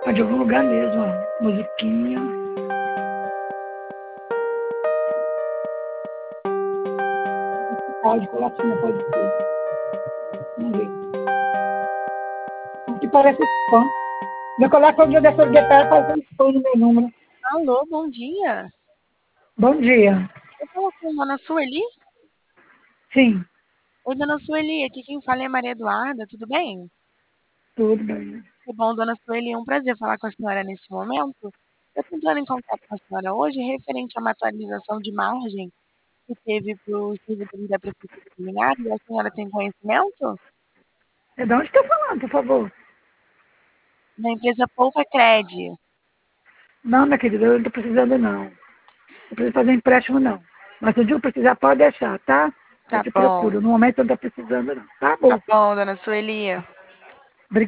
Tá de algum lugar mesmo, ó. Musiquinha. Pode, colatina, pode ser. Vamos ver. Aqui parece spam. Meu colega foi um dia dessa de tarde fazer spam no meu número. Alô, bom dia. Bom dia. Eu falo com a Dona Sueli? Sim, Oi, Dona Sueli, aqui quem fala é Maria Eduarda, tudo bem? tudo bem. Tudo bom, Dona Sueli, é um prazer falar com a senhora nesse momento. Eu estou entrando em contato com a senhora hoje referente a uma atualização de margem que teve para os servidores da Prefeitura de Linhares. A senhora tem conhecimento? É de onde está falando, por favor? Da empresa Poupa Cred. Não, minha querida, eu não estou precisando, não. Não preciso fazer empréstimo, não. Mas se o dia eu precisar, pode deixar, tá? Eu Tá te bom, procuro. No momento eu não estou precisando, não. Tá tá bom. bom, Dona Sueli.